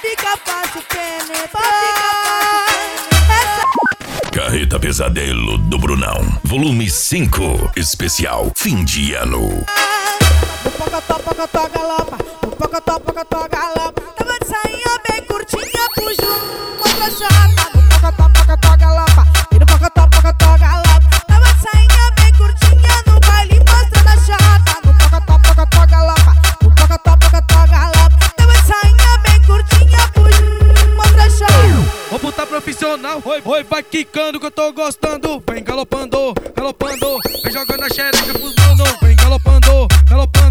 fica fácil penetrar. Carreta Pesadelo do Brunão, volume 5, especial fim de ano. No pocotó, galopa, no pocotó, galopa. Tava de sainha bem curtinha, puxo contra chata. No pocotó, galopa, e no pocotó, galopa. Tava de sainha bem curtinha, no baile mostrando a chata. No pocotó, galopa, no pocotó, galopa. Tava de sainha bem curtinha, puxo contra chata. Vou botar profissional, oi, vai quicando que eu tô gostando. Vem galopando, galopando, vem jogando a xereca pros mano. Vem galopando, galopando.